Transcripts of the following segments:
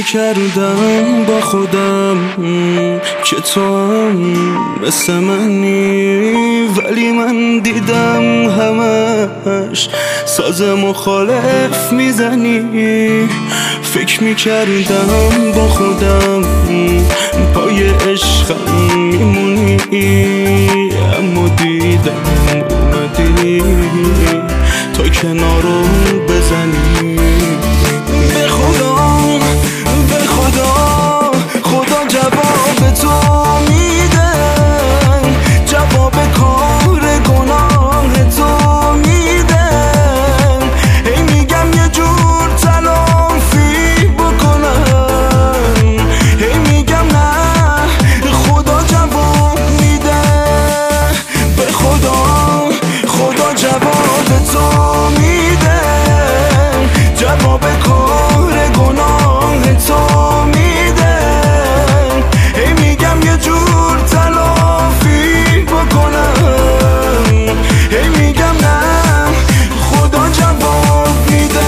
میکردم با خودم که تو هم مثل منی، ولی من دیدم همش ساز مخالف میزنی. فکر میکردم با خودم پای عشقم میمونی، اما دیدم اومدی تا کنارم بزنی. به خدا به خدا خدا جواب تو میده، جواب کار گناه تو میده. هی میگم یه جور تلافی بکنم، هی میگم نه خدا جواب میده. به خدا خدا جواب تو میده، جواب کار گناه تو میده. هی میگم یه جور تلافی بکنم، هی میگم نه خدا جواب میده.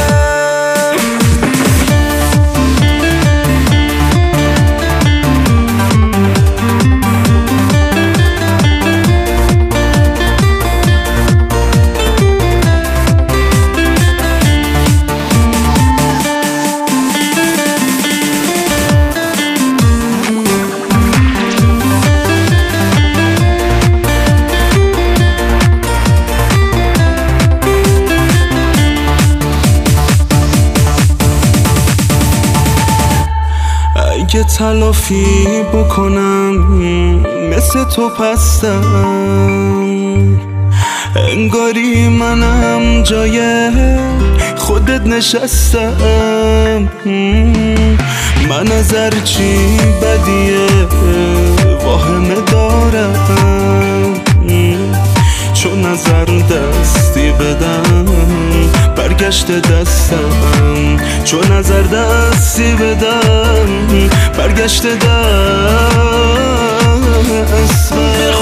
اگه تلافی بکنم مثل تو پستم، انگاری منم جای خودت نشستم. من از هرچی بدیه واهمه دارم، چون نظر دستی بدم برگشت دستم، چون نظر دستی بدم برگشت دستم.